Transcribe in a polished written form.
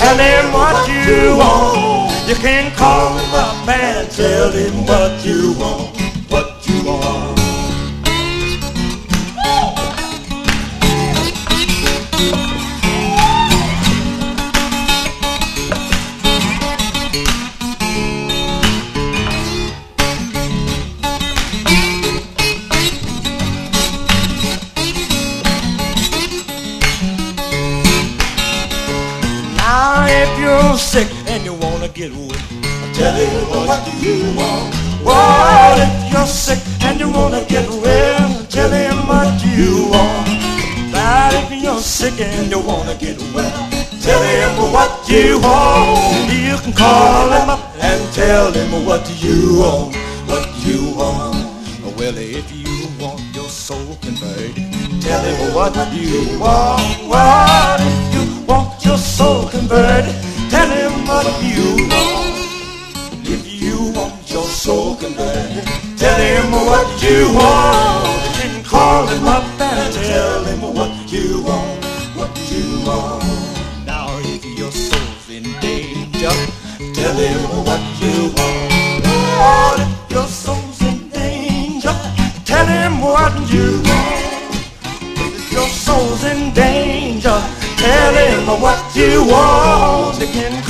tell him what you want. You can call him up and tell him what you want, what you want. Now if you're sick and you wanna get well, tell him what you want. Well, if you're sick and you wanna get well, tell him what you want. But if you're sick and you wanna get well, tell him what you want. You can call him up and tell him what you want, what you want. Well, if you want your soul converted, tell him what you want. Well, if you want your soul converted, tell him what you want. If you want your soul converted, tell him what you want. You can call him up and tell him what you want, what you want. Now if your soul's in danger, tell him what you want. Lord, if your soul's in danger, tell him what you want. If your soul's in danger, tell him what you want. You can